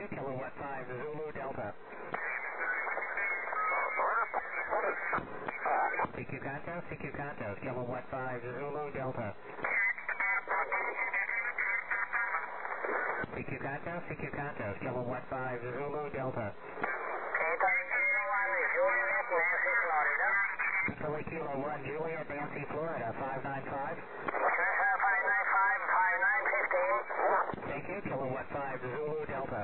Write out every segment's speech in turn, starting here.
Kilowatt 5 Zulu Delta. CQ Conto, Kilowatt 5 Zulu Delta. CQ Conto, Kilowatt 5 Zulu Delta. Philly Kilo 1, Juliet, Nancy, Florida, 595. 595, 5915. Thank you, Kilowatt 5 Zulu Delta.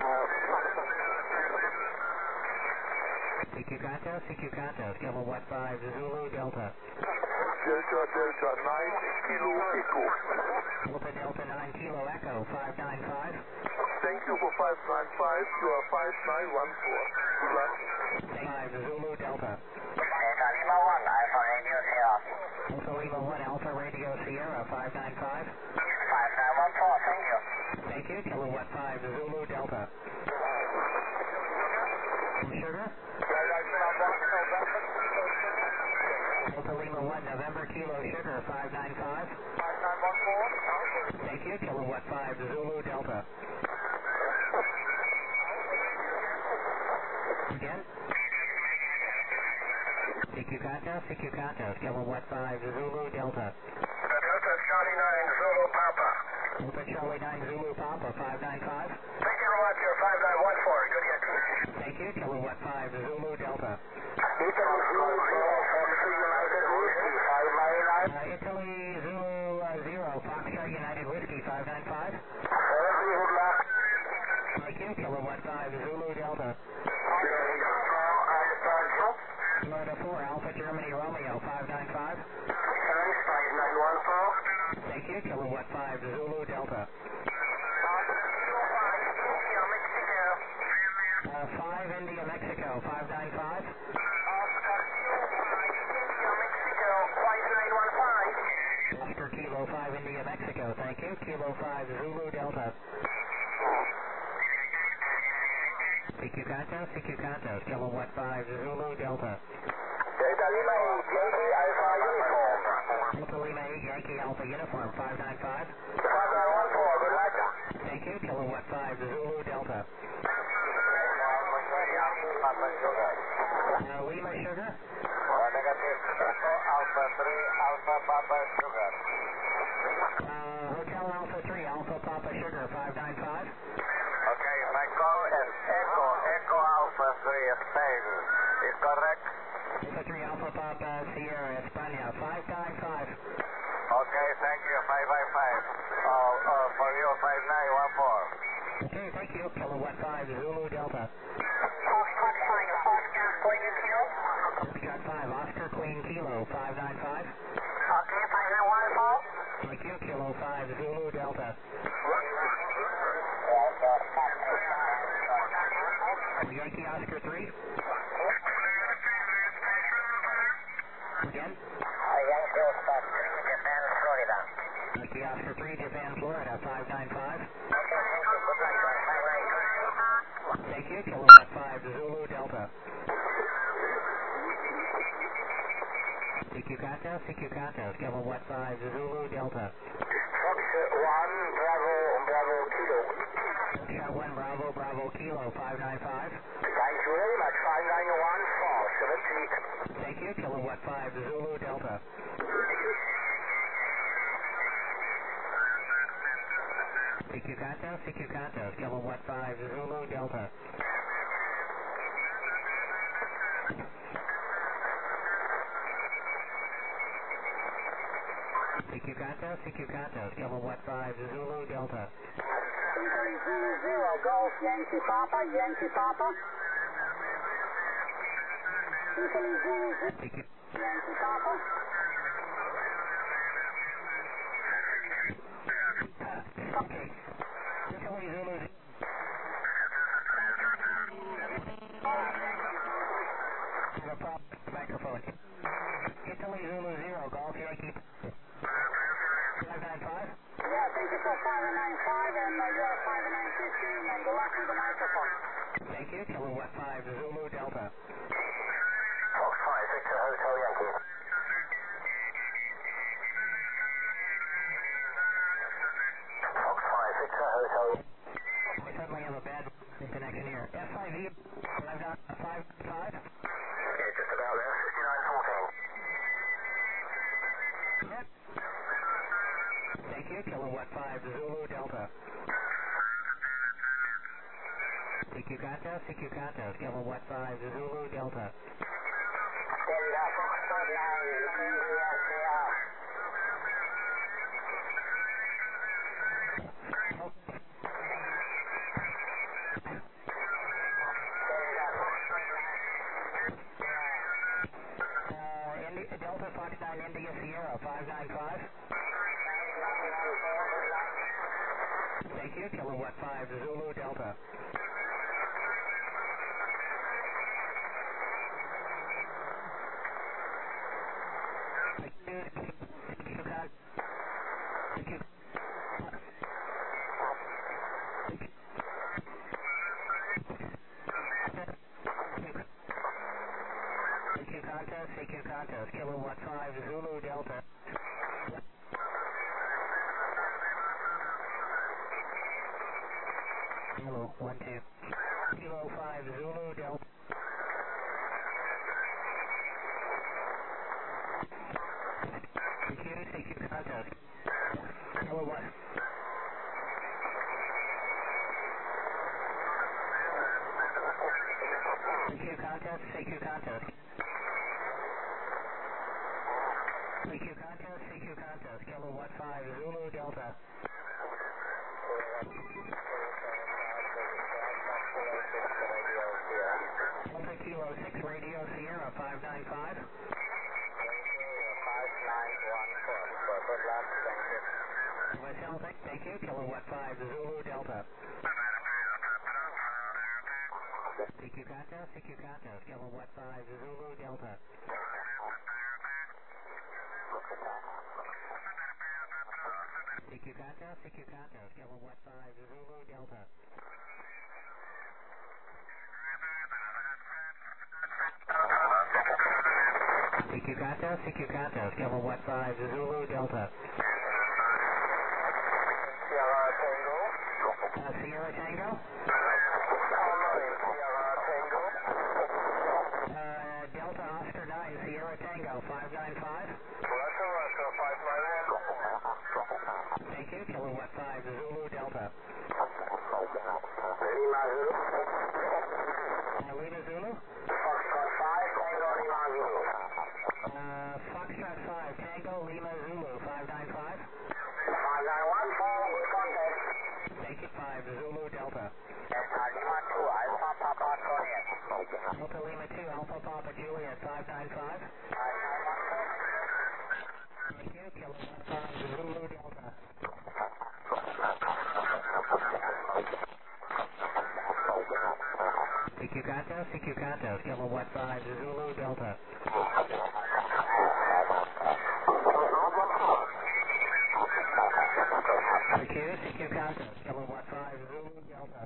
CQ Conto, Kilowatt 5 Zulu Delta. Delta 9 Kilo Echo. Delta 9 Kilo Echo, 595. Thank you for 595, you are 5914. Good luck. 5 Zulu Delta. Delta Lima 1, Alpha Radio Sierra. Delta Lima 1 Alpha Radio Sierra, 595. 5914, thank you. Thank you, Kilowatt 5 Zulu Delta. Sugar? Delta Lima 1 November Kilo Sugar, 595. 5914. Thank you, Kilowatt 5 Zulu Delta. Again? CQ Conto, Kilowatt 5 Zulu Delta. Delta Charlie 9 Zulu Papa. Delta Charlie 9 Zulu Papa, 595. Thank you very much, you're 5914, good hit. Thank you, Kilowatt 5 Zulu Delta. Italy Zulu 0, Foxtrot United Whiskey, 595. Thank you, Kilowatt 5 Zulu Delta. Florida 4, Alpha Germany Romeo, 595. Thank you, Kilowatt 5 Zulu Delta. 5 India Mexico, 595. Oscar Kilo 5 India Mexico, thank you. Kilo 5 Zulu Delta. CQ Conto, Kilowatt 5 Zulu Delta. Delta Lima 8, Yankee Alpha Uniform. Delta Lima 8 Yankee Alpha Uniform, 595. 5914, good luck. Thank you, Kilowatt 5 Zulu Delta. Lima Sugar? Negative. Echo Alpha 3, Alpha Papa Sugar. Hotel Alpha 3, Alpha Papa Sugar, 595. Okay, my call is Echo Alpha 3 Spain. Is correct? Alpha 3, Alpha Papa Sierra España, 595. Okay, thank you, 555. For you, 5914. Okay, thank you, Kilowatt 5 Zulu Delta. Foxtrot 5, Oscar Queen Kilo. Foxtrot 5, Oscar Queen Kilo, 595. Okay, 5914. Thank you, Kilo 5 Zulu Delta. Yankee Oscar 3. Again? Yankee Oscar 3, Japan, Florida. Yankee Oscar 3, Japan, Florida, 595. Okay, thank you, good luck, 5923. Thank you, Kilowatt 5 Zulu Delta. CQ Conto, Kilowatt 5 Zulu Delta. Fox 1, Bravo Kilo. Shot 1 Bravo Kilo, 595. Thank you very much, 5914, 70. Thank you, Kilowatt 5 Zulu Delta. CQ Conto, Kilowatt 5 Zulu Delta. CQ Conto, Kilowatt 5 Zulu Delta. 300 Golf Yankee Papa. 300 CQ Yankee Papa. Okay. Italy Zulu. The microphone. Italy Zulu 0, Golf Yankee 595. Yeah, thank you for 595 and you're 5915 and good luck with the microphone. Thank you, Kilowatt 5 Zulu Delta. Fox 5, Victor Hotel Yankee. Fox 5, Victor Hotel. We suddenly have a bad Connection here. F5E, 5.5. Yeah, just about there. 5914. Yep. Thank you. Kilowatt 5 Zulu Delta. CQ Contos, Kilowatt 5 Zulu Delta. Delta Foxtrot 9, India Sierra. Delta Fox 9 India Sierra 595. Thank you. Kilowatt 5 Zulu Delta. CQ Contos, Kilowatt 5 Zulu Delta. Hello, 1, 2. Kilo 5 Zulu Delta. CQ Contos. Kilowatt. CQ Contos, CQ Contos. CQ Contos, Kilowatt 5 Zulu Delta. Delta Kilo 6 Radio Sierra 595. 5914. Thank you. Kilowatt 5 Zulu Delta. CQ Contos, Kilowatt 5 Zulu Delta. CQ Contos, Kilowatt 5 Zulu Delta. CQ Contos, Kilowatt 5 Zulu Delta. Sierra Tango. Sierra Tango. Sierra Tango. Delta Oscar 9 Sierra Tango 595. Russia 591. Thank you. Kilowatt 5 Zulu Delta. Lima Zulu. Lima Zulu. Foxtrot 5, Tango Lima Zulu. Foxtrot 5 Tango Lima Zulu 595. 5914, good contact. Thank you. 5 Zulu Delta. Delta Lima 2, Alpha Papa Juliet. Delta Lima 2 Alpha Papa Juliet 595. 5914. Thank you. Kilowatt 5 Zulu Delta. CQ Contos, Kilowatt 5 Zulu Delta. CQ Contos, Kilowatt 5 Zulu Delta.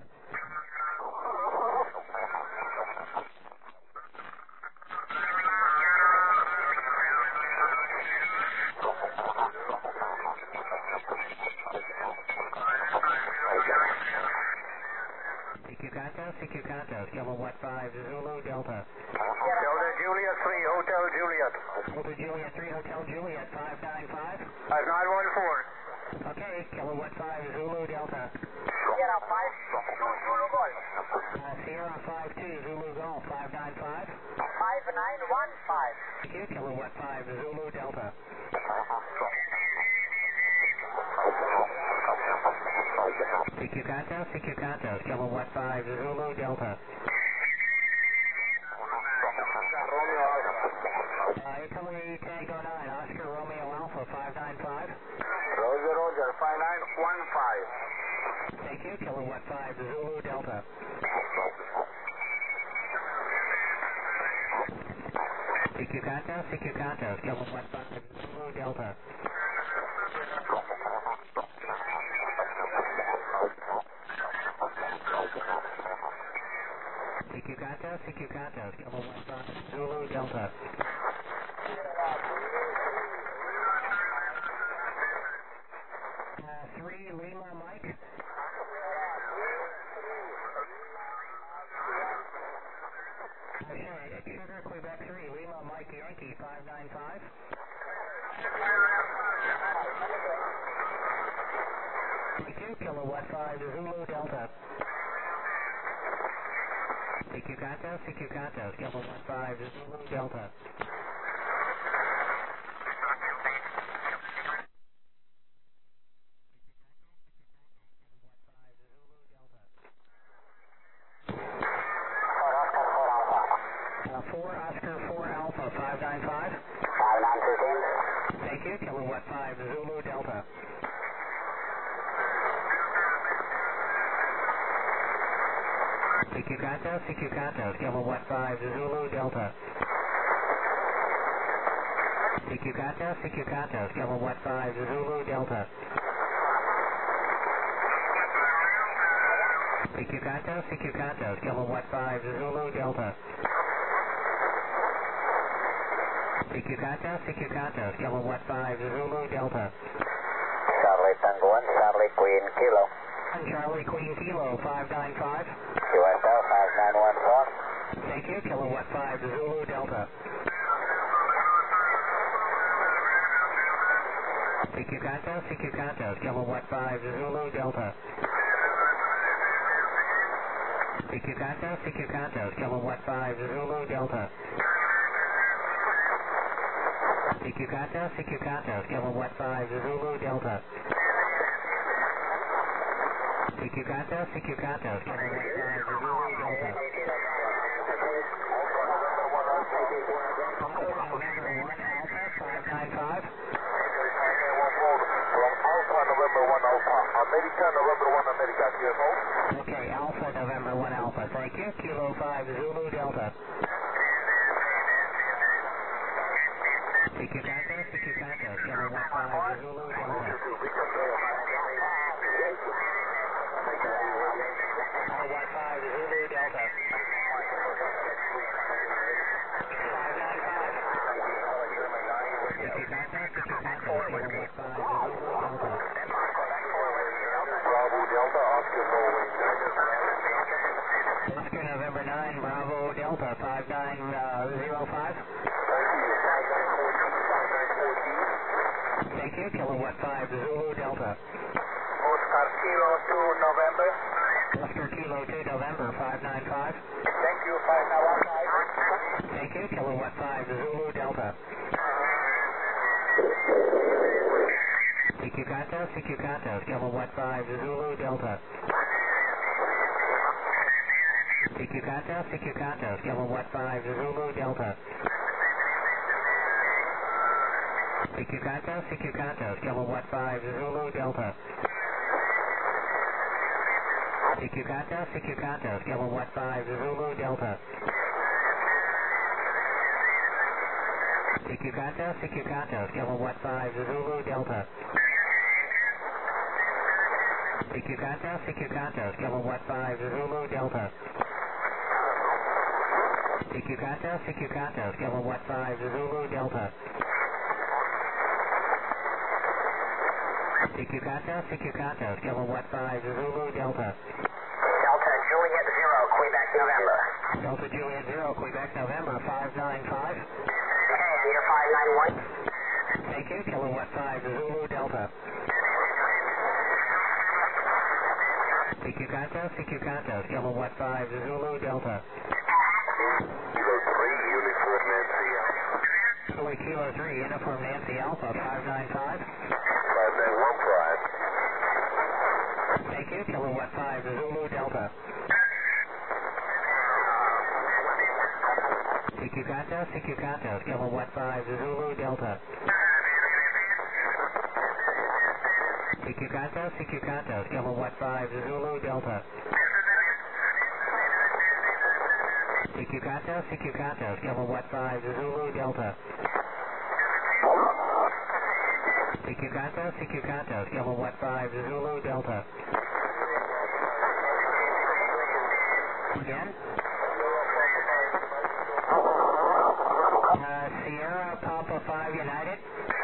CQ Contos, Kilowatt 5 Zulu Delta. Delta Juliet 3, Hotel Juliet. Delta Juliet 3 Hotel Juliet 595. 5914. Okay, Kilowatt 5 Zulu Delta. Sierra 5, Zulu Golf. Sierra 52 Zulu Golf 595. 5915. Thank you. Kilowatt 5 Zulu Delta. CQ Contos, Kilowatt 5 Zulu Delta. Romeo Alpha. Italy Tango 9 Oscar Romeo Alpha 595. Roger, 5915. Thank you. Kilowatt 5 Zulu Delta. CQ Contos, Kilowatt 5 Zulu Delta. CQ Contos, Kilowatt 5 Zulu Delta. 3 Lima Mike. Kilowatt 5 Zulu Delta. CQ Conto, Kilowatt 5 Zulu Delta. Oscar 4 Alpha 595. 5915. Thank you, Kilowatt 5 Zulu Delta. CQ Conto, Kilowatt 5 Zulu Delta. CQ Conto, Kilowatt 5 Zulu Delta. CQ Conto, Kilowatt 5 Zulu Delta. CQ Conto, Kilowatt 5 Zulu Delta. Charlie Tango 1, Charlie Queen Kilo. Charlie Queen Kilo 595. QSL 5914. Thank you, Kilowatt 5 Zulu Delta. CQ Conto, Kilowatt 5 Zulu Delta. CQ Conto, Kilowatt 5 Zulu Delta. CQ Conto, Kilowatt 5 Zulu Delta. CQ Conto, Kilowatt 5 Zulu Delta. November 1 Alpha 595. Alpha November 1 Alpha. America November 1 America. QSO. Okay, Alpha November 1 Alpha. Thank you. Kilo 5 Zulu Delta. CQ Conto, Kilowatt 5 Zulu Delta. Kilowatt 5 Zulu Delta. 595. CQ Conto, Kilowatt 5 Zulu Delta. Bravo Delta, Oscar Norway. Oscar November 9 Bravo Delta 5905. Thank you, Kilowatt 5 Zulu Delta. Oscar Kilo 2 November. Oscar Kilo 2 November 595. Thank you, 5915. Thank you, Kilowatt 5 Zulu Delta. CQ Conto, Kilowatt 5 Zulu Delta. CQ Conto, Kilowatt 5 Zulu Delta. CQ Conto, Kilowatt 5 Zulu Delta. CQ Conto, Kilowatt 5 Zulu Delta. CQ Conto, Kilowatt 5 Zulu Delta. CQ Conto, Kilowatt 5 Zulu Delta. CQ Conto, Kilowatt 5 Zulu Delta. CQ Conto, Kilowatt 5 Zulu Delta. Delta Juliet 0, Quebec November. Delta Juliet 0, Quebec November 595. Okay, meter 591. Thank you, Kilowatt 5 Zulu Delta. CQ Conto, Kilowatt 5 Zulu Delta. Kilo 3, Uniform Nancy Alpha. Kilo 3, Uniform Nancy Alpha 595. 591 Prime. Thank you, Kilowatt 5 Zulu Delta. CQ Conto, Kilowatt 5 Zulu Delta. CQ Conto, Kilowatt 5 Zulu Delta. CQ Conto, Kilowatt 5 Zulu Delta. CQ Conto, Kilowatt 5 Zulu Delta. Again? Sierra Papa 5 United.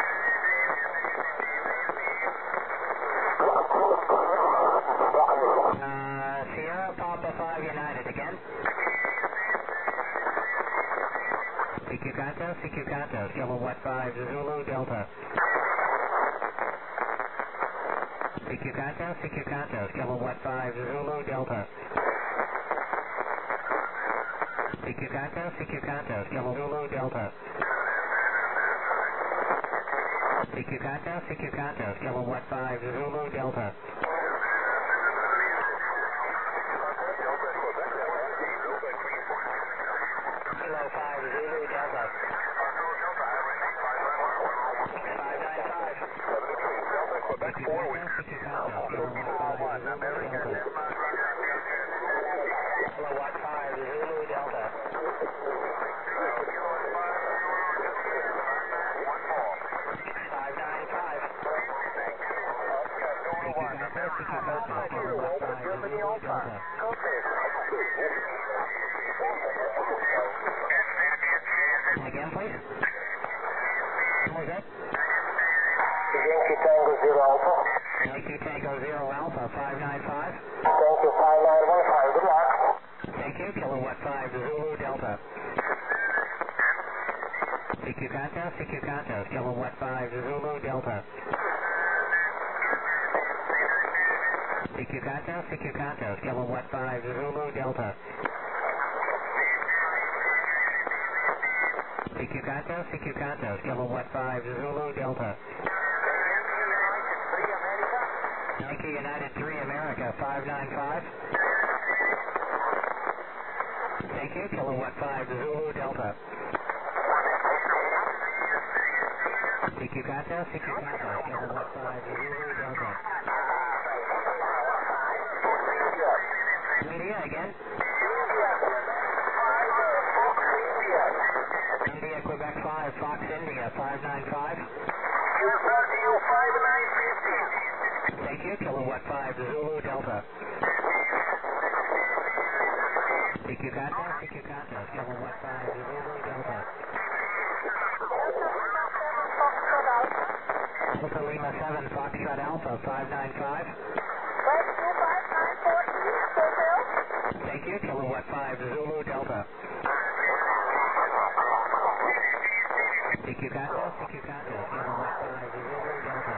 Sierra Papa 5 United again. CQ Conto, Kilowatt 5 Zulu Delta. CQ Conto, kilowatt 5 Zulu Delta. CQ Conto, Kilo Zulu Delta. CQ Conto, kilowatt 5 Zulu Delta. Kilo 5 Zulu Delta. 595. Quebec 4 with CQ Conto, kilowatt 5 Zulu Delta. Kilowatt 5 Zulu Delta. Germany Alpha. Again, please. What was that? Yankee Tango 0 Alpha. Yankee Tango 0 Alpha, 595. Thank you, 5915. Good luck. Thank you, kilowatt 5 Zulu Delta. CQ Conto, kilowatt 5 Zulu Delta. CQ Conto, kilowatt 5 Zulu Delta. CQ Conto, kilowatt 5 Zulu Delta. Yankee United 3 America, 595. Thank you, kilowatt 5 Zulu Delta. CQ Conto, kilowatt 5 Zulu Delta. India again. India, Quebec 5, Fox India, 595. QSRTU 5950. Thank you, kilowatt 5 Zulu Delta. CQ Conto, kilowatt 5 Zulu Delta. Delta Lima 7, Foxtrot Alpha, 595. Thank you, kilowatt 5 Zulu Delta. CQ Conto, kilowatt 5 Zulu Delta.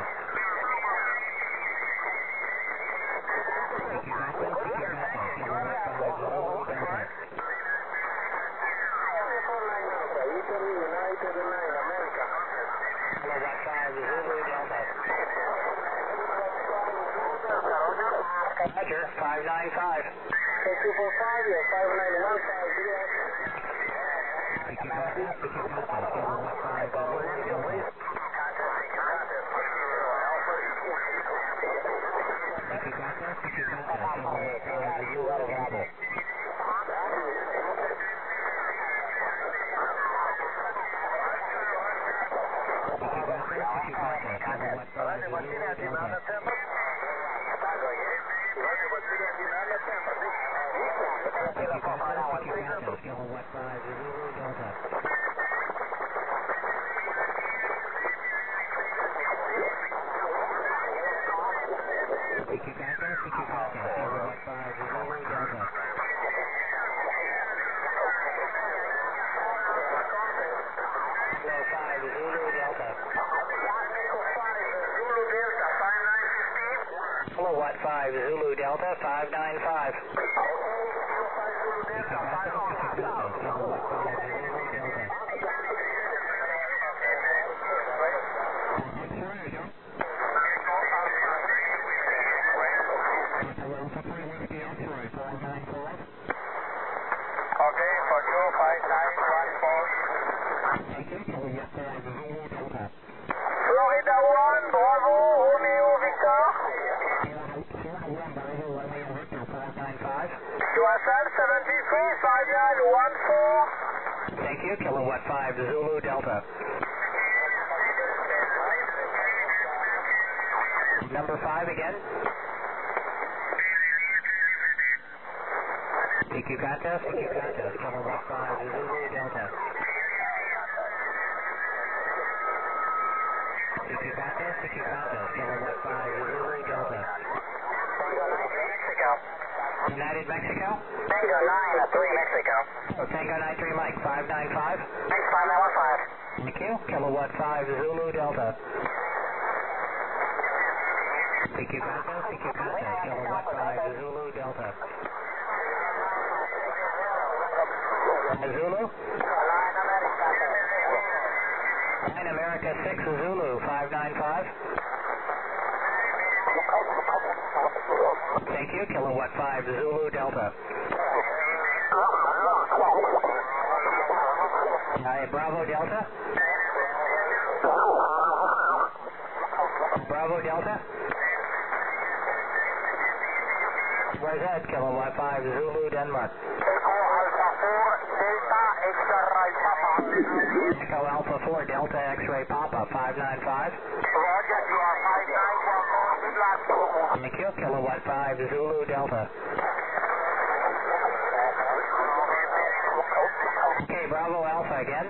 CQ Conto, kilowatt 5 Zulu Delta. Kilowatt 5 Zulu Delta. Roger, 595. Thank you for 5, you're 5915. Good luck. CQ Conto, kilowatt 5 Zulu Delta. Kilowatt 5 Zulu Delta, 595. Okay, for you, 5914. Florida 1, Bravo, Romeo Victor. QSL 735914. Thank you, kilowatt 5 Zulu Delta. Number 5 again. CQ Conto, kilowatt 5 Zulu Delta. CQ Conto, kilowatt 5 Zulu Delta. Mexico. United Mexico? Tango 9-3 Mexico. Oh, Tango 93 Mike, 595. Thanks, 5915. Thank you, kilowatt 5 Zulu Delta. CQ Contact, Kilowatt 5 Zulu Delta. Zulu? Line America 6 Zulu 595. Thank you, Kilowatt 5 Zulu Delta. Bravo Delta? Bravo Delta? Where's that? Kilowatt 5 Zulu Denmark. Echo Alpha 4 Delta X-Ray Papa 595. Roger, you are 591. Good luck. Thank you, Kilowatt 5 Zulu Delta. Okay, Bravo Alpha again.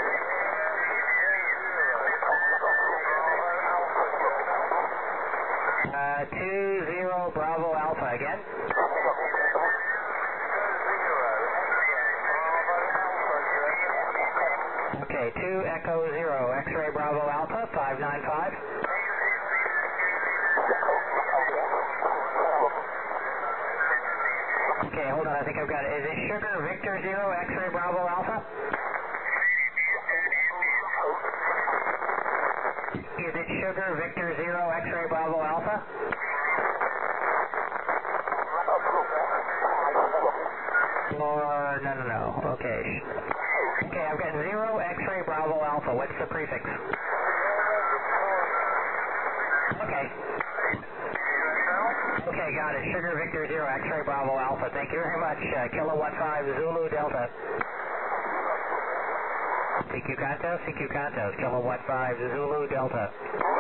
20 Bravo Alpha again. Okay, 2 Echo 0 X-Ray Bravo Alpha 595. Okay, hold on, I think I've got it. Is it Sugar Victor 0 X-Ray Bravo Alpha? Is it Sugar Victor 0 X-Ray Bravo Alpha? Or, no. Okay. Okay, I've got 0 X-Ray Bravo Alpha. What's the prefix? Okay. Okay, got it. Sugar Victor 0 X-Ray Bravo Alpha. Thank you very much. Kilowatt 5 Zulu Delta. CQ Contos, Kilowatt 5 Zulu Delta.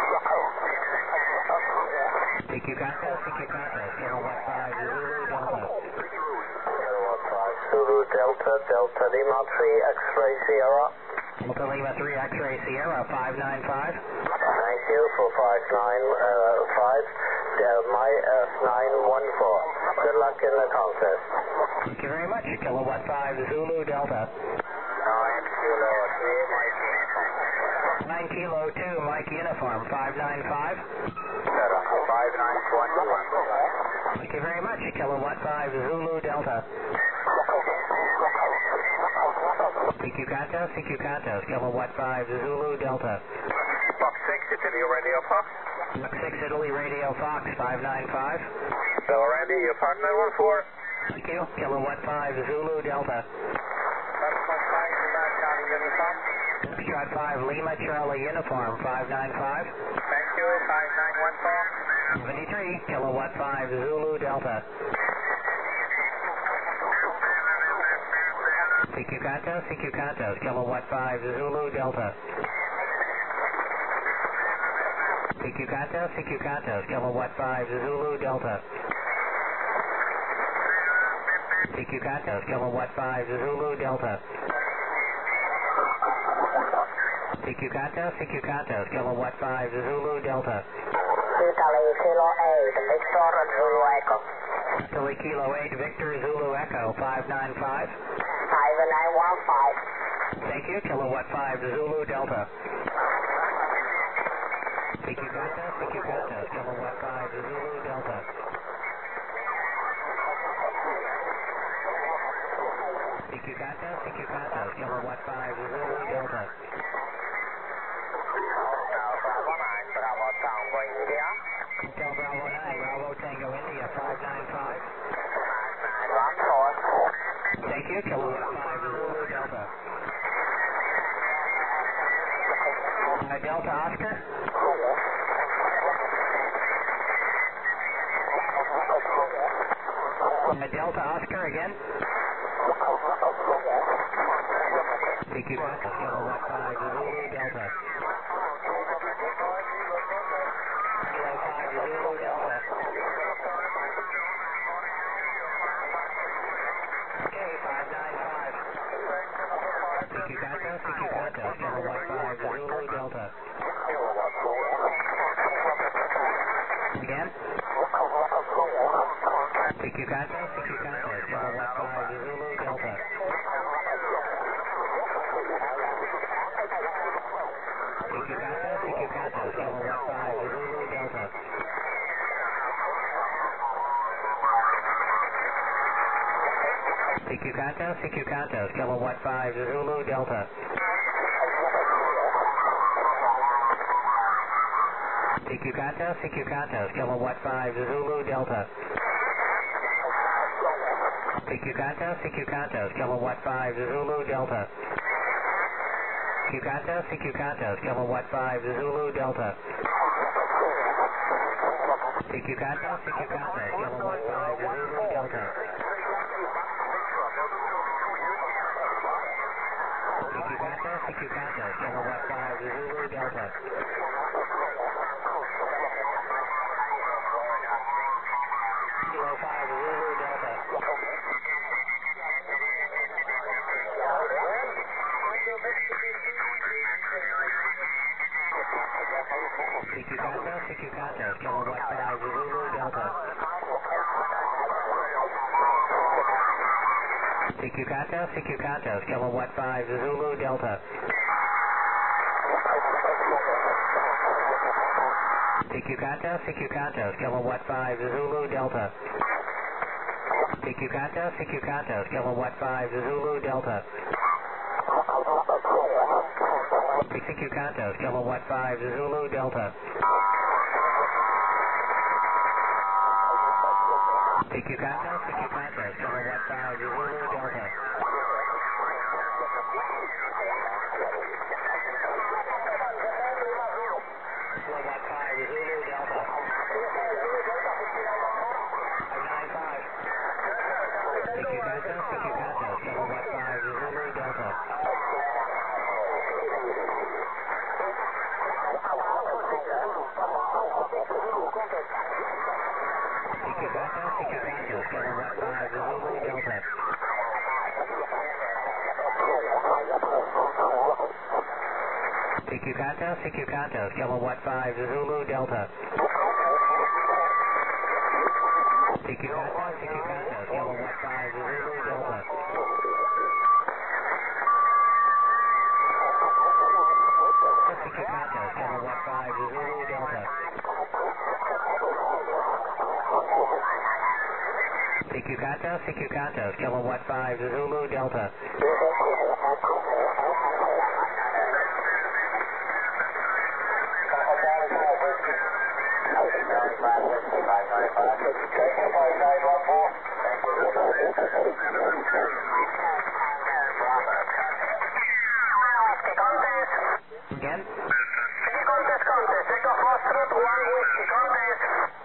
CQ Contos, Kilowatt 5 Zulu Delta. Kilowatt 5 Zulu Delta, Delta Lima 3 X-Ray Sierra. Delta Lima 3 X-Ray Sierra 595. Thank you for 595. My F914. Good luck in the contest. Thank you very much. Kilowatt 5 Zulu Delta. 9 Kilo 3 Mike Uniform. 9 Kilo 2 Mike Uniform 595. 5921. Thank you very much. Kilowatt 5 Zulu Delta. CQ Contos, Kilowatt 5 Zulu Delta. Fox 6 Italy Radio Fox. Fox 6 Italy Radio Fox 595. Bill Randy, your partner 14. Thank you. Kilowatt 5 Zulu Delta. Foxtrot 5 Lima Charlie Uniform 595. Thank you, 5914. 73 Kilowatt 5 Zulu Delta. CQ Contos, Kilowatt 5 Zulu Delta. CQ Contos, Kilowatt 5 Zulu Delta. CQ Contos, Kilowatt 5 Zulu Delta. CQ Contos, Kilowatt 5 Zulu Delta. Italy Kilo 8, Victor Zulu Echo. Italy Kilo 8, Victor Zulu Echo 595. 5915. Thank you, Kilowatt 5 Zulu Delta. CQ Contos, Kilowatt 5 Zulu Delta. CQ Contos, Kilowatt 5 Zulu Delta. Bravo Tango India. Hotel Bravo 9, Bravo Tango India 595. 914. Thank you, Kilowatt 5 Zulu Delta. Delta Oscar. Delta Oscar again. CQ Contos, Kilowatt 5 Zulu Delta. Kilo 5 Zulu Delta. Okay, 595. CQ Contos, Kilowatt 5 Zulu Delta. Again. CQ Contos, Kilowatt 5 Zulu Delta. CQ Contos, Kilowatt 5 Zulu Delta. CQ Contos, Kilowatt 5, Zulu Delta. CQ Contos, Kilowatt 5, Zulu Delta. CQ Contos, Kilowatt 5, Zulu Delta. CQ Contos, Kilowatt 5, Zulu Delta. CQ Contos, Kilowatt 5, Zulu Delta. CQ Contos, Kilowatt 5, Zulu Delta. Kilo 5, Zulu Delta. CQ Contos, Kilowatt 5, Zulu Delta. CQ Contos, Kilowatt 5, Zulu Delta. CQ Contos, Kilowatt 5, Zulu Delta. CQ Contos, Kilowatt 5, Zulu Delta. CQ Contos, Kilowatt 5, Zulu Delta. CQ Contos, Kilowatt 5, Zulu Delta. Kilowatt 5, Zulu Delta. 595. CQ Contos, Kilowatt 5, Zulu Delta. CQ Contos, Kilowatt 5, Zulu Delta. CQ Contos, Kilowatt 5, Zulu Delta. CQ Contos, Kilowatt 5, Zulu Delta. CQ Contos, Kilowatt 5, Zulu Delta. CQ Contos, Kilowatt 5, Zulu Delta. Again? Contest, Echo Foxtrot, 1 Whiskey, Contest.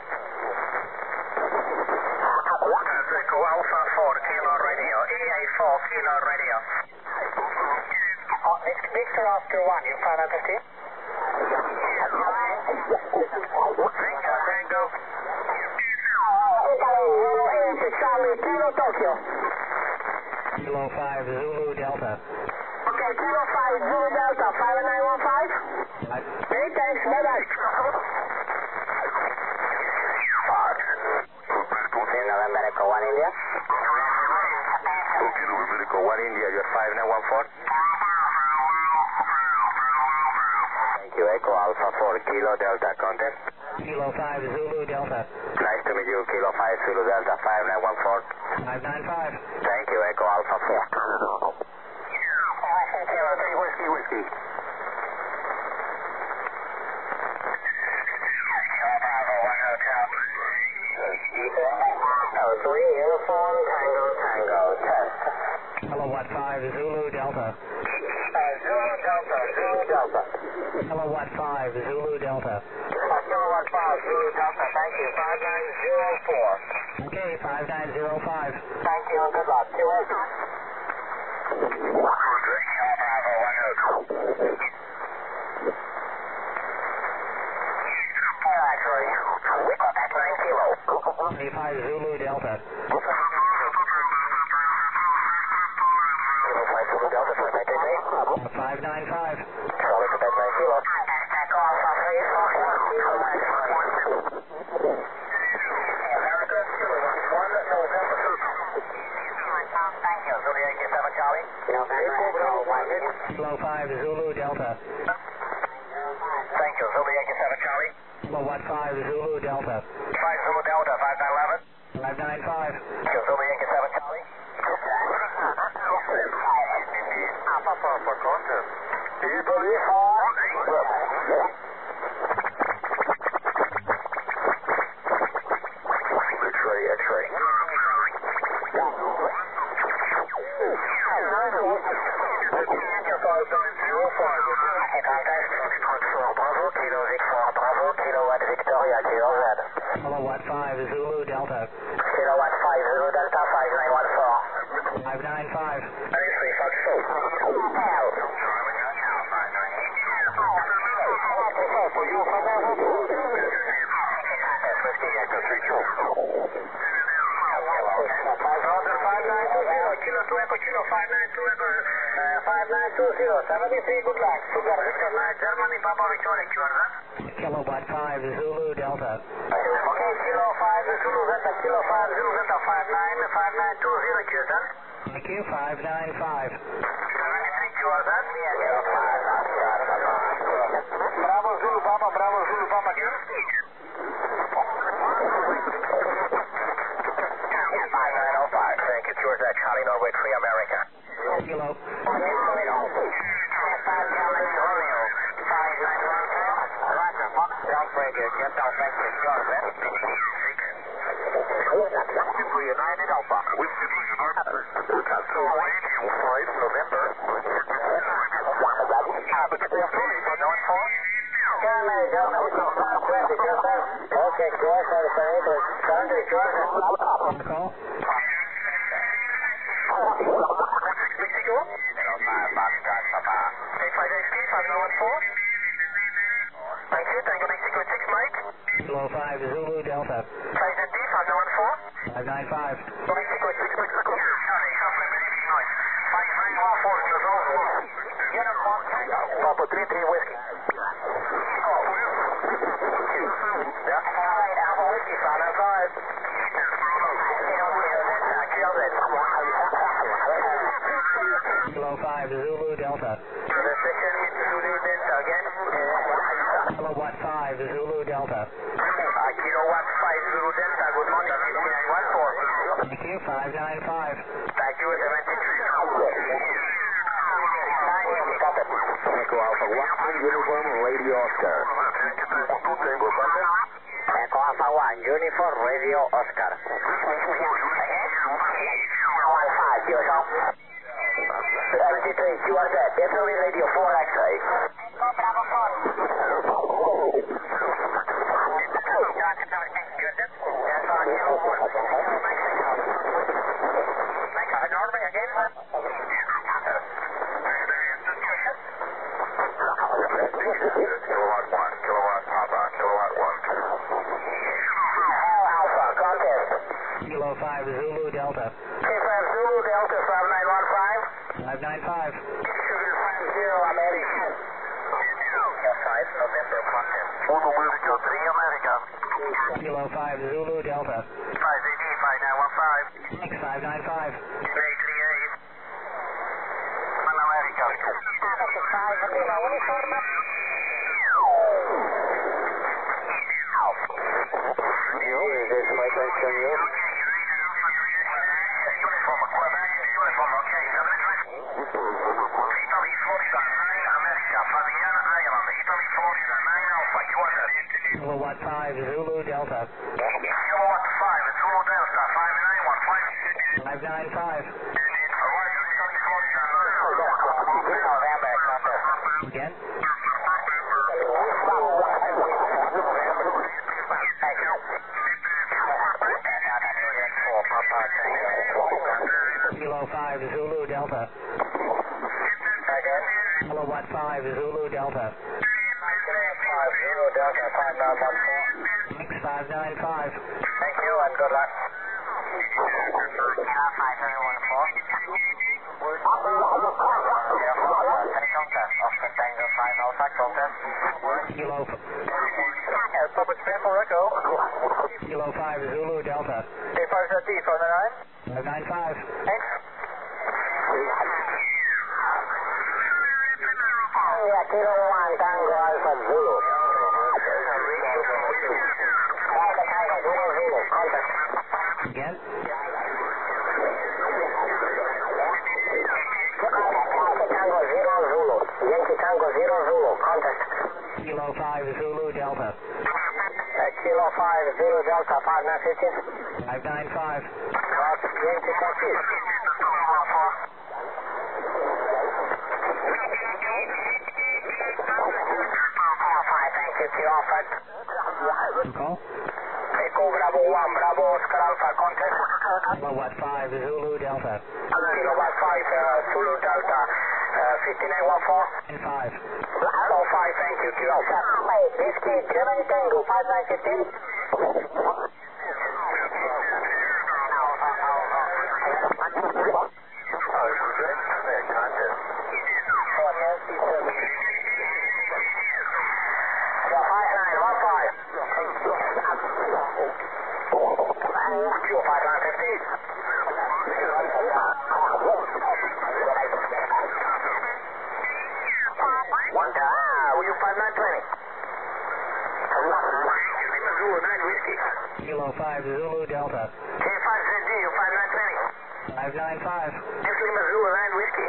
Echo Alpha 4, Kilo Radio, EA4, Kilo Radio. Victor Oscar 1, you find out 15? Tango. Charlie, Kilo Tokyo. Kilo 5, Zulu Delta. Okay, Kilo 5, Zulu Delta, 5915. Okay, thanks, bye-bye. November Echo 1 India. Okay, November Echo 1 India, you're 5914. Thank you, Echo Alpha 4, Kilo Delta, contact. Kilo 5, Zulu Delta. Nice to meet you, Kilo 5, Zulu Delta, 5914. 595. Thank you, Echo Alpha 4. Kilo 3, Whiskey, Whiskey. Oh, 3, Uniform, Tango, Tango, test. Kilowatt 5, Zulu Delta. Zulu Delta, Zulu Delta. Kilowatt 5, Zulu Delta. Kilowatt 5, Zulu Delta, thank you, 5904. Okay, 5905. Thank you, and good luck. 2 we got that 9 Kilo. 25 Zulu Delta. Kilo 5 Zulu Delta, for that 595. Solid for that 9 Kilo. Echo Alpha 3, 4, America, Kilo 1, November 2. Thank you, Zulu Yankee 7 Charlie. Kilo 5 Zulu Delta. Thank you, Zulu Yankee 7 Charlie. Kilowatt 5 Zulu Delta. 5 Zulu Delta, 5911. 595. Zulu Yankee 7 Charlie. X-ray. Bravo, Kilo Victor, Bravo, Kilowatt Victoria, Kilo Z. Kilowatt 5, Zulu Delta. Kilowatt 5, Zulu Delta 5914. 595. 93, Fox 5920, good luck. Sugar, Victor, Germany, Papa Victoria, QRZ. Kilowatt 5, Zulu Delta. Okay, Kilo 5, Zulu Delta, Kilo 5, Zulu Delta, 5920, QRZ. Thank you, 595. 73, QRZ. Bravo, Zulu, Papa, Q. 5905, thank you, QRZ, Charlie, Norway, 3 America. Kilo. United Alpha. November. Okay, George, Call. Thank you, Tango Mexico 6, Mike. Kilo 5, Zulu Delta. Sergeant D, 514. 595. Mexico 6, Mexico. Papa 3-3 whiskey. Yeah. Alpha whiskey, 595. Kilo 5, Zulu Delta. Zulu Delta again. Kilowatt 5, Zulu Delta. Kilowatt 5, Zulu Delta, good morning, 5914. Thank you, 595. Thank you, 73. Echo Alpha 1, Uniform Radio Oscar. Echo Alpha 1, Uniform Radio Oscar. 15, QRZ, definitely Radio 4 X-ray. Bravo 4. Kilowatt Papa, Kilowatt 1. Alpha, contest. Kilo 5, Zulu Delta. K5 Zulu Delta 5915. 595. 0 American. 5 November contest. 1 America, 3 America. Kilo 5, Zulu Delta. 5AD 5915. Thanks, 595. 338. 1 America. 5 Lima uniform. Is this my question, you? Uniform, Quebec, uniform, okay. Italy, Florida, 9 America, Fabiana Island, Italy, Florida, 9 Alpha, QRZ. Kilowatt 5, Zulu Delta. Kilowatt 5, Zulu Delta, 5915. 595. Roger, Italy, Florida, 9 November, contest. Again. Kilo 5, Zulu Delta. Kilowatt 5, Zulu Delta. 5 Zulu Delta, 5914. Thanks, 595. Thank you and good luck. 5014. Kilo, Public sample echo. Kilo 5, Zulu Delta. K5ZD, 409. 595. Thanks. Kilo 1, Tango Alpha Zulu. Tango Zulu, contact. Again. Tango 0 Zulu. Yankee Tango Tango 0 Zulu, contact. Kilo 5 Zulu Delta. Kilo 5 Zulu Delta, 5915. 595. Yankee taxi. Thank you, Kilo 5. Call. Echo Bravo 1, Bravo Oscar Alpha, contact. Kilowatt 5 Zulu Delta. Kilowatt 5 Zulu Delta, 5914. And 5. Bravo 5, thank you, Kilo 5. Whiskey, Germany Tango, 5915. Kilo 5 Zulu Delta. K5ZG, you 5920. 595. Houston, Missoula, Land Whiskey.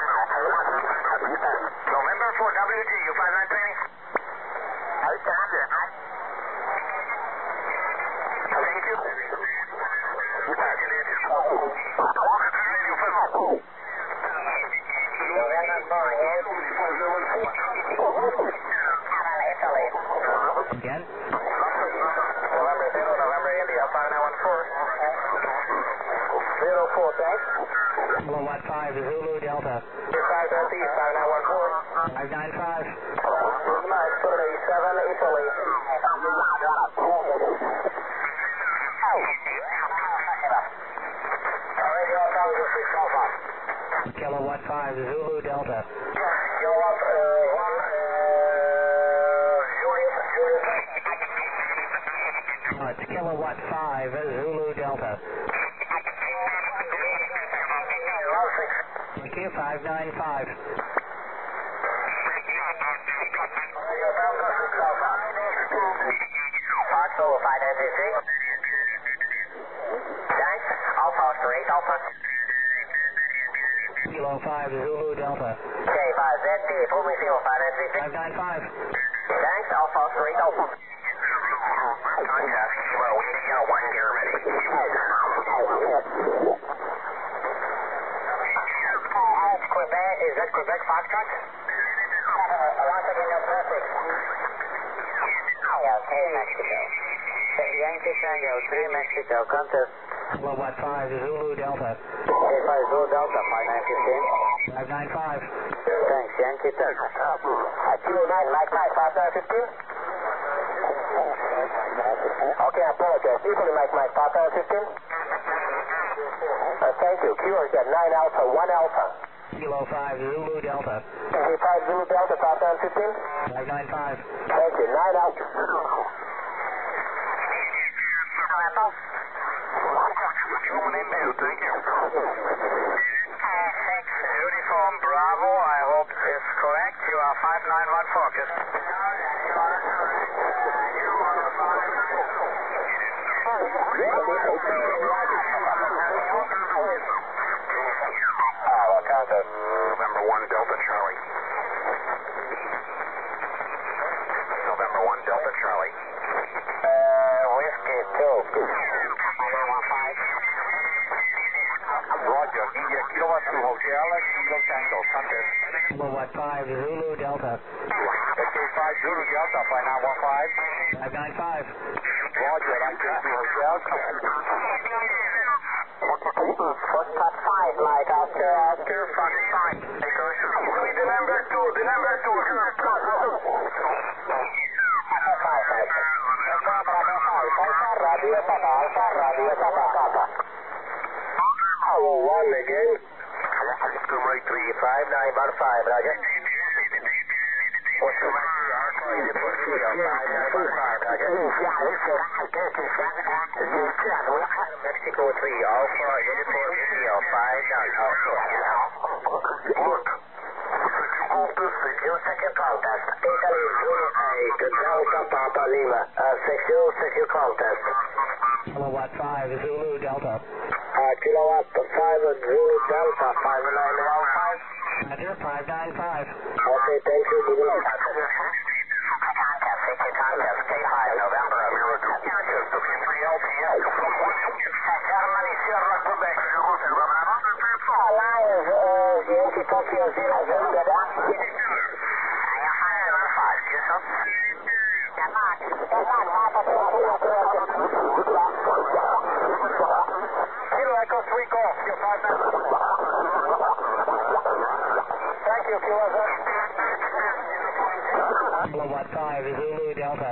November 4WG, you 5920. Thank you. Again. November 0, November India, 5914. 04, thanks. Kilowatt 5 Zulu Delta. 5 Northeast, 5914. 595. Nice, 37, Italy. Radio Tango 6 Alpha. Kilowatt 5 Zulu Delta. Kilowatt 1, Juliet. It's Kilowatt 5 Zulu Delta. Thank you, 595. Radio Tango 6 Alpha. Fox 593. Thanks. Alpha Oscar 8 Alpha. Kilo 5 Zulu Delta. K5ZD, pull me 593. 595. Thanks. Alpha Oscar 8 Alpha. Contact. Well, we need to get 1 gear ready. Quebec, is that Quebec Foxtrot? Once again, no perfect. Okay, Mexico. Yankee Tango 3 Mexico, contest. Kilowatt 5 Zulu Delta. K5 Zulu Delta, 5915. 595. Thanks, Yankee Tango. Kilo 9, Mike 5, 5915. Okay, I apologize. Equally Mike 5, 5915. Thank you. Q is at 9 Alpha, 1 Alpha. Kilo 5 Zulu Delta. K5 Zulu Delta, 5915. 595. Thank you. 9 Alpha. Thank you. 6 Uniform Bravo, I hope is correct. You are 591 focused. November 1 Delta Charlie. November 1 Delta Charlie. Whiskey 2. Roger. India Kilowatt 2 Hotel, Kilo Tango, contest. Kilowatt 5 Zulu Delta. K5 Zulu Delta, 5915. 595. Roger, India 2 Hotel. Foot cut 5, like Oscar, Fox 5. The number 2, the number 2. Radio Papa, Alpha, Radio Papa. Hello, 1 again. Kumari 359, about 5, Roger. What's Kumari 3, Alpha, Uniform 5, Roger. Mexico 3, Alpha, Uniform 5. Second contest. Italy, Zulu 8, Delta Papa Lima. Secure contest. Kilowatt 5 Zulu Delta. Kilowatt 5 Zulu Delta, 5915. Roger, 595. Okay, thank you. Give me a contest, CQ contest, K5, November. Germany, Sierra, Quebec, Lions, Yankee Tokyo 0, good. Kilo Echo 3 golf, your 5 minutes. Thank you, Kilo Z. Kilowatt 5, Zulu Delta.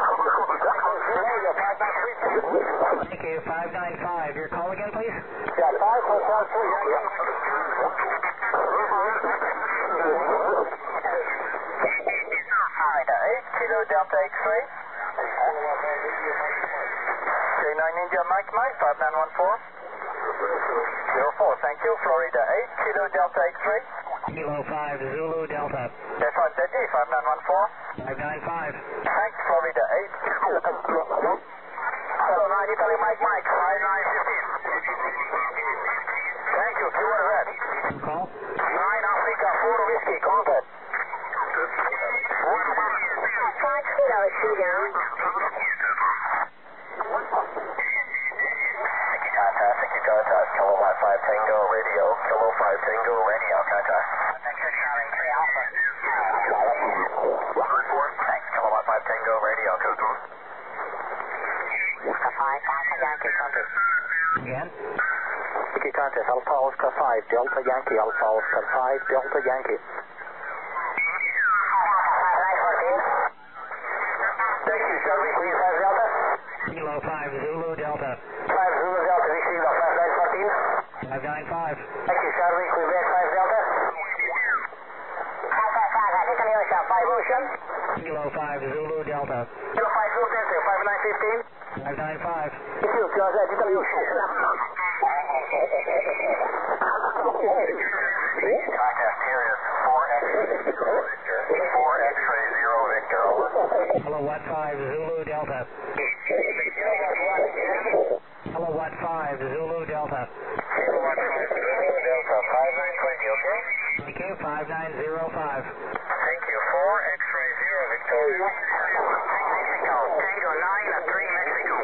Thank you, 595. Your call again, please? Yeah, 8 Kilo Delta X-ray. K9 India Mike 5914. 04, thank you. Florida 8 Kilo Delta X-ray. Kilo 5, Zulu Delta. K5 ZD 5914. 595. Thanks, Florida 8. Hello, 9 Italy Mike 5915. Thank you, Q1 Red. Call. 9 Africa 4 Whiskey, contact. 5 Kilo, see down. Thank you, contact. Kilowatt 5 Tango Radio. Kilo 5 Tango Radio, contact. Thank you, Charlie 3 Alpha. Thanks, Kilowatt 5 Tango Radio, contact. 5 Alpha Yankee, contact. Again. Yankee contest, Alpha Oscar 5, Delta Yankee, Alpha Oscar 5, Delta Yankee. Thank you, Charlie, please, 5 Delta. Kilo 5, Zulu Delta. 5 Zulu Delta, received off 5914. 595. Thank you, Charlie, Quebec 5 Delta. Alpha 5, Italy Ocean, 5 Ocean. Kilo 5, Zulu Delta. Kilo 5 Zulu Delta, 5915. 595. Thank you, Italy Ocean. Contest here is 4 X-ray 0 Victor. Kilowatt 5, Zulu Delta. Kilowatt 5, Zulu Delta. Kilowatt 5 Zulu Delta, 5920, okay? Thank you, 5905. Thank you, 4 X-ray 0 Victoria. Mexico, Tango 9 at 3 Mexico.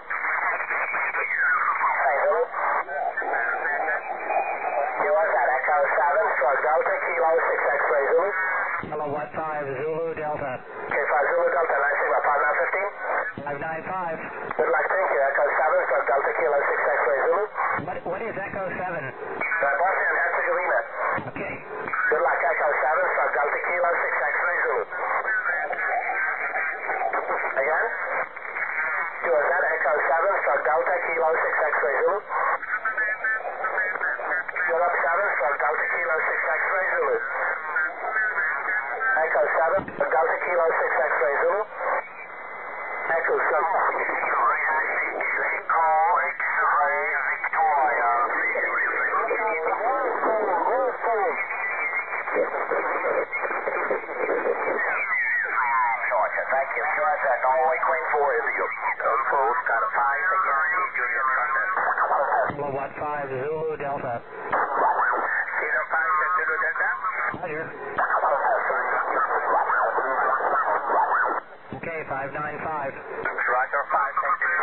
You want that Echo 7 for Delta Kilo 6 X-ray Zulu? Kilowatt 5, Zulu Delta. K5 Zulu Delta 9 Sigma 5915. 595. Good luck, thank you. Echo 7 for Delta Kilo 6 X-ray Zulu. What is Echo 7? Bosnia and Herzegovina. Okay. Good luck, Echo 7 for Delta Kilo 6 X-ray Zulu. Again? You want that Echo 7 for Delta Kilo 6 X-ray Zulu? Philip 7 for Delta Kilo 6 X-ray Zulu. Echo 7 for Delta Kilo 6 X-ray Zulu. Echo 7. Georgia, thank you. Georgia, Norway Queen 4 is you. Post, got a 5 again. Kilowatt 5, Zulu Delta. Kilo 5, Zulu Delta. Roger. Okay, 595. Roger, 5, thank you.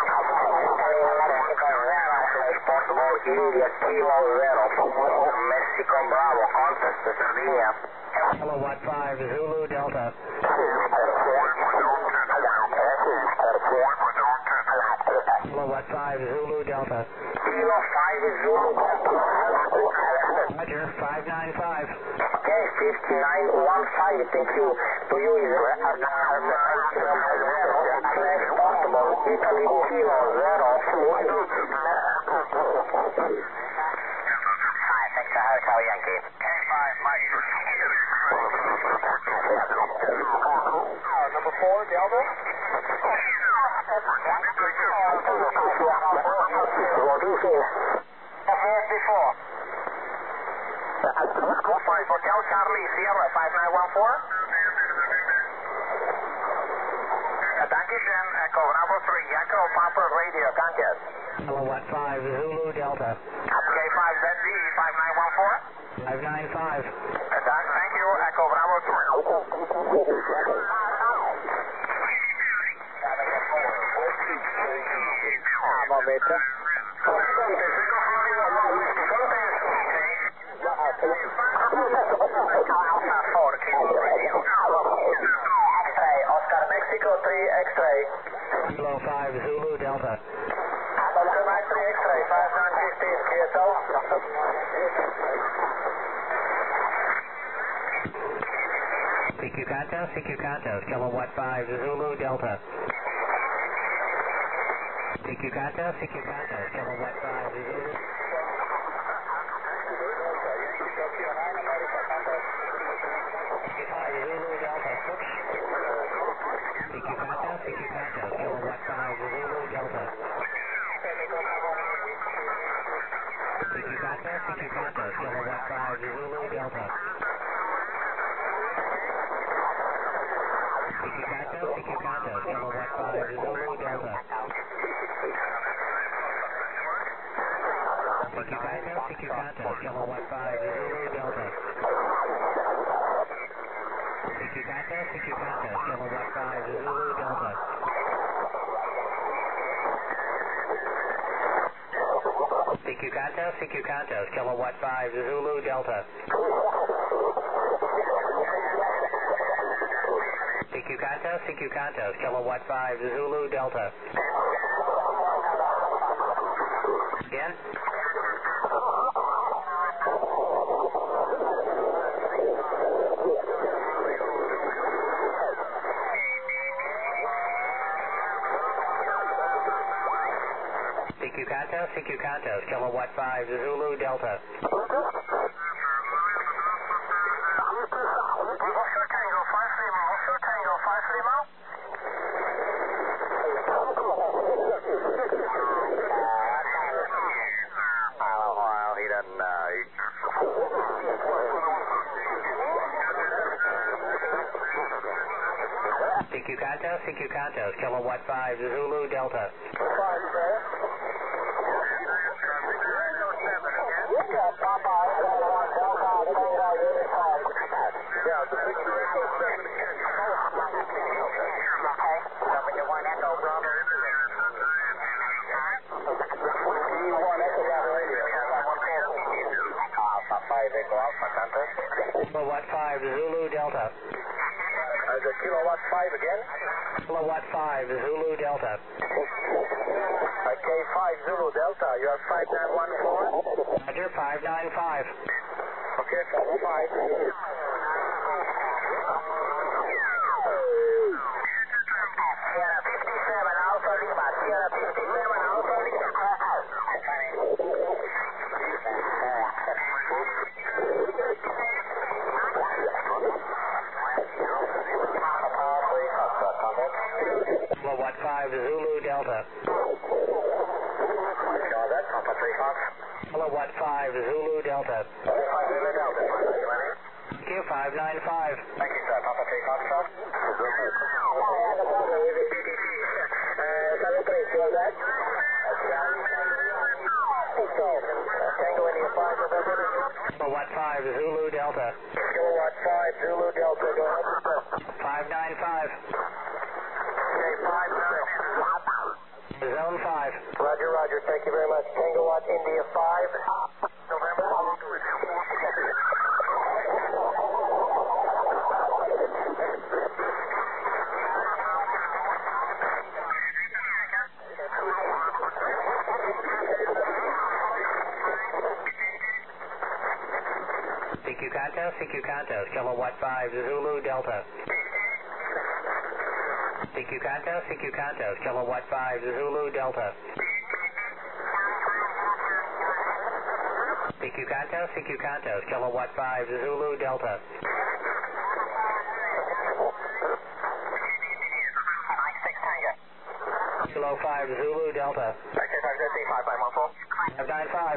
Possible India Kilo Zero from Mexico Bravo, contest to Slovenia. Kilowatt 5, Zulu Delta. Kilowatt 5, Zulu Delta. Kilo 5 is Zulu. Roger, 595. Okay, 5915, thank you. To you is possible Italy Kilo Zero. Hi, thanks to Hotel Yankee. K5, Mike. Number 4, Delta. What do you say? Before. Go 5, Hotel Charlie, Sierra, 5914. Dankeschön, Echo Bravo 3, Echo Papa Radio, contest. Kilowatt 5, Zulu Delta. K5 ZD, 5914. 595. Meter. Oscar Mexico 3 X-ray. Kilo 5 Zulu Delta. Oscar Mike 3 X-ray 5915 QSO. CQ Contos, Kilowatt 5 Zulu Delta. CQ Contos, Kilowatt 5 Zulu. Zulu Delta 6. CQ Contos, Kilowatt 5 Zulu Delta. CQ Contos, Kilowatt 5 Zulu Delta. CQ Contos, Kilowatt 5 Zulu Delta. CQ Contos, Kilowatt 5 Zulu Delta. CQ Contos, Kilowatt 5 Zulu Delta. CQ Contos, Kilowatt 5 Zulu Delta. CQ Contos, Kilowatt 5 Zulu Delta. Again? CQ Contos, Kilowatt 5 Zulu Delta. CQ Contos, Kilowatt 5 Zulu Delta. Kilowatt 5 Zulu Delta. Is it Kilowatt 5 again? Kilowatt 5 Zulu Delta. Okay, 5 Zulu Delta, you are 5914? Roger, 595. Okay, 5. Sierra 57 Alpha Lima, Sierra 57 Alpha Lima. Kilowatt 5 Zulu Delta. Kilowatt 5 Zulu Delta. Q 595. Thank you, sir. Papa 3 Foxtrot. 73, feel that? Tango India 5, November. Kilowatt 5 Zulu Delta. Kilowatt 5, Zulu Delta, go ahead, sir. 595. Okay, 5 Zone 5. Roger, Roger. Thank you very much. Tango Watt India 5, November. CQ Contos, Kilowatt 5 Zulu Delta. CQ Contos, Kilowatt 5 Zulu Delta. CQ Contos, Kilowatt 5 Zulu Delta. Kilo 5 Zulu Delta. 595.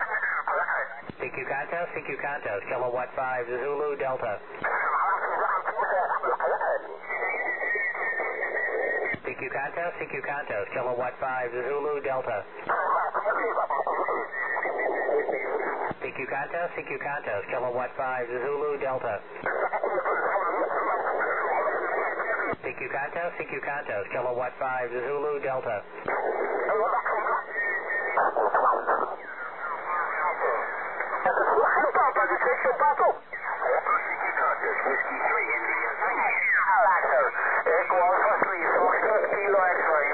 CQ Contos, Kilowatt 5 Zulu Delta. CQ Contos, Kilowatt 5, Zulu Delta. CQ Contos, Kilowatt 5, Zulu Delta. CQ Contos, Kilowatt 5, Zulu Delta. Whiskey 3, India 3. Alaxo, Echo Alpha 3, Foxtrot, Kilo X-ray.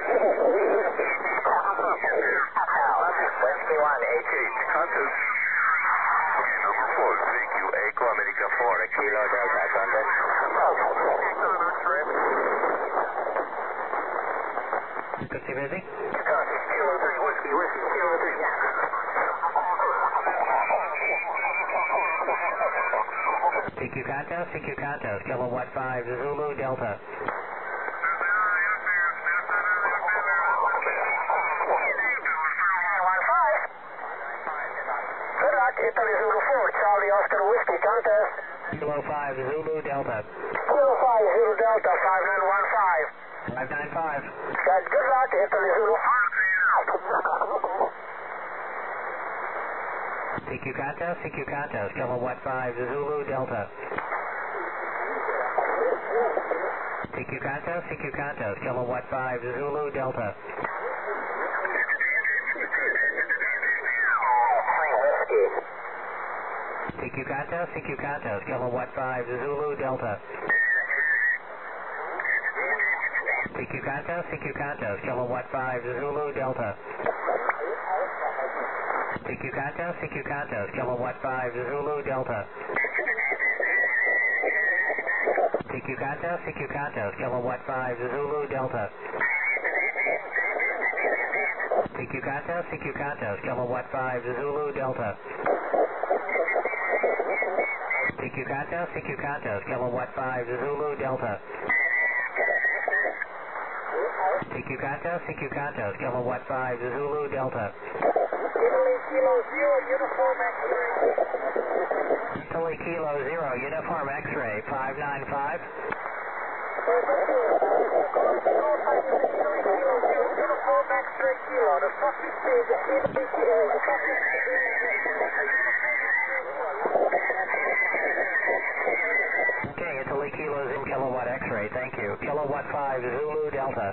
Whiskey 1, AQ. Contact. Number 4, CQ, Echo America 4, Kilo Delta, contact. Good, busy? Contact, Kilo 3, Whiskey, Kilo 3, yeah. CQ Contos, Kilowatt 5, Zulu Delta. Good luck, Italy Zulu 4, Charlie Oscar Whiskey, contest. Kilo 5, Zulu Delta. Kilo 5, Zulu Delta, 5915. 595. Good luck, Italy Zulu 4. CQ Contos, Kilowatt 5, Zulu Delta. CQ Contos, Kilowatt 5, Zulu Delta. CQ Contos, Kilowatt 5, Zulu Delta. CQ Contos, Kilowatt 5, Zulu Delta. CQ Contos, Kilowatt 5, Zulu Delta. CQ Contos, Kilowatt 5, Zulu Delta. CQ Contos, Kilowatt 5, Zulu Delta. CQ Contos, Kilowatt 5, Zulu Delta. CQ Contos, Kilowatt 5, Zulu Delta. Italy Kilo 0, Uniform X-ray. Italy Kilo 0, Uniform X-ray, 595. Uniform X-ray Kilo, the traffic is Italy Kilo. Okay, Italy Kilo 0, Kilowatt X-ray, thank you. Kilowatt 5, Zulu Delta.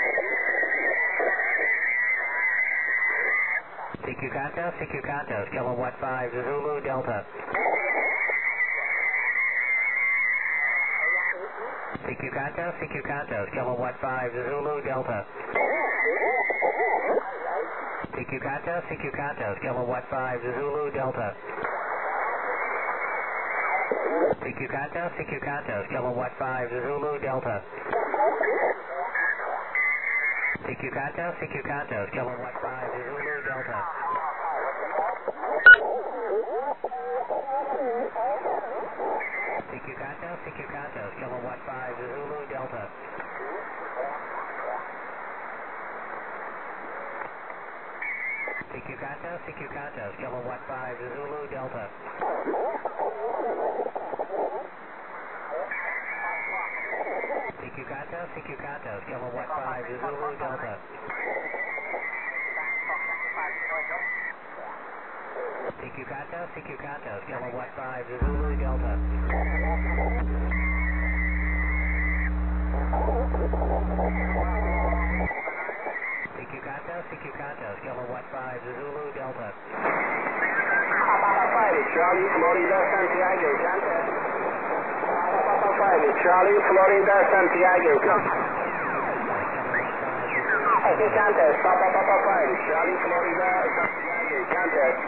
CQ Contos, Kilowatt 5, Zulu Delta. CQ Contos, Kilowatt 5, Zulu Delta. CQ Contos, Kilowatt 5, Zulu Delta. CQ Contos, Kilowatt 5, Zulu Delta. CQ Contos, Kilowatt 5, Zulu Delta. CQ Contos, Kilowatt 5, Zulu Delta. CQ Contos, Kilowatt 5, Zulu Delta. CQ Contos, Kilowatt 5, Zulu Delta. CQ Contos, Kilowatt 5, Zulu Delta. CQ Contos, Kilowatt 5, Zulu Delta. Papa 5, Charlie, Florida, Santiago, contest. Papa 5, Charlie, Florida, Santiago, Okay, contest. Papa 5, Charlie, Florida, Santiago, contest.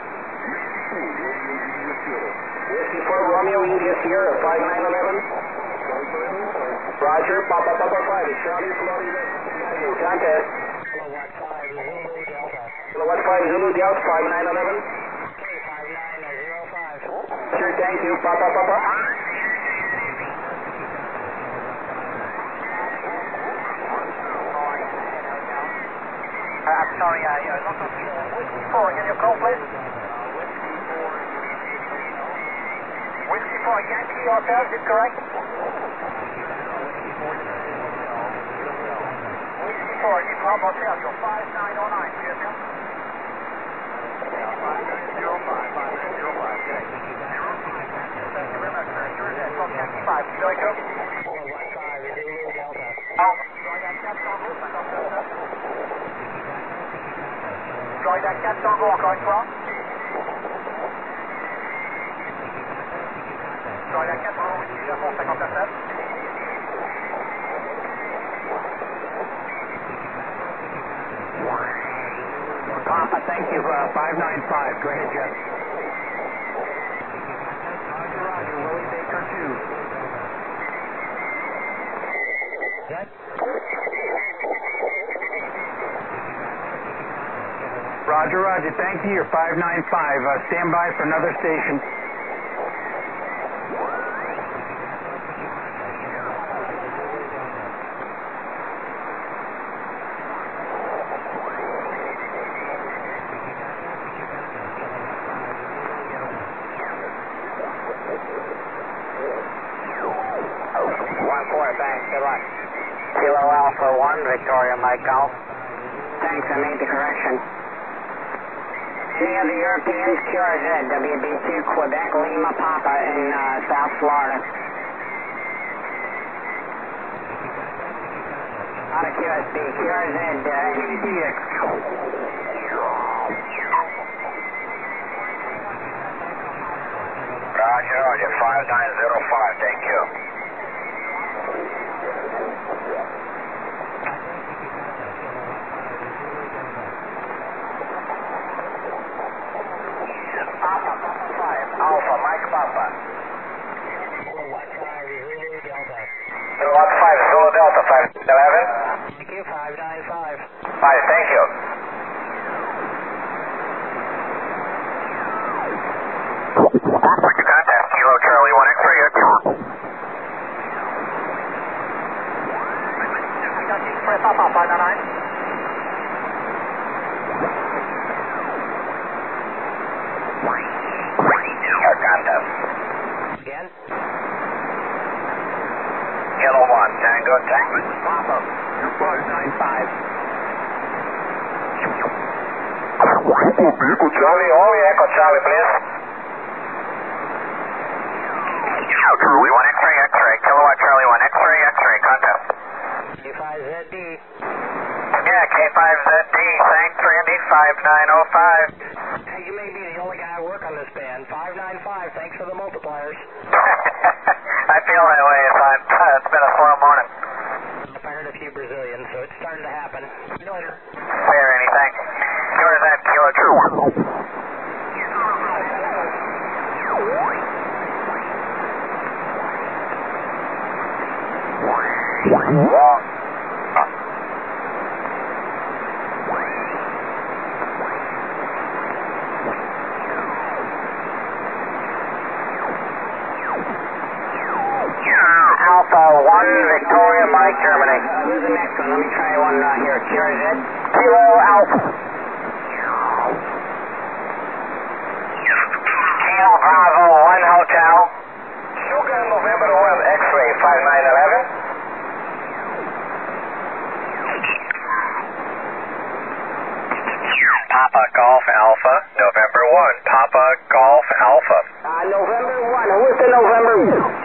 Whiskey 4, Romeo, India, Sierra, 5911. Roger, Papa 5, Charlie, Florida, Santiago, contest. Kilowatt 5, Zulu Delta. Kilowatt 5, Zulu, Delta, 5911. Okay, 5905. Sure, thank you, Papa. I'm sorry, not on Whiskey 4, can you call, please? Whiskey 4, Yankee Hotel, is it correct? Bravo Hotel, 5909, GSM. 5905, 5905, good. Thank you very much, sir. Yours at 1255, Billy Cook. 415, Zulu Delta. Florida 4 Tango, encore une fois. Florida 4 Tango, ici Japon 59. Papa, thank you, 595, go ahead, Jeff. Roger, Willie Baker 2. Jet? Roger, thank you, you're 595, stand by for another station. Thanks, good luck. Kilo Alpha 1, Victoria Mike Golf. Thanks, I made the correction. Any of the Europeans, QRZ, WB2, Quebec, Lima, Papa in South Florida. Out of QSB, QRZ, EDX. Roger, 5905, thank you. Alpha, Mike Papa. 115, Zulu Delta. 115, Zulu Delta, 511. Thank you, 595. Hi, thank you. Contact, Kilo Charlie 1 X-ray. Press Papa, 599. Contact. Again? Kilo 1, Tango, Tango. Papa, 595. Echo Charlie, only Echo Charlie, please. Charlie 1 X-ray, X-ray. Kilowatt Charlie 1 X-ray, X-ray. Contact. K5ZD. Yeah, K5ZD, thanks, Randy, 5905. Hey, you may be the only guy I work on this band. 595, thanks for the multipliers. I feel that way. It's been a slow morning. I fired a few Brazilians, so it started to happen. See you later. Hey, Randy, thanks. Yours at Kilo 2. Alpha 1, Victoria, Mike, Germany. Here's the next one. Let me try one here. QRZ. Kilo Alpha. Kilo Bravo 1 Hotel. Sugar November 1 X-ray 5911. Papa Golf Alpha, November 1. Papa Golf Alpha. November 1. Who is the November 1?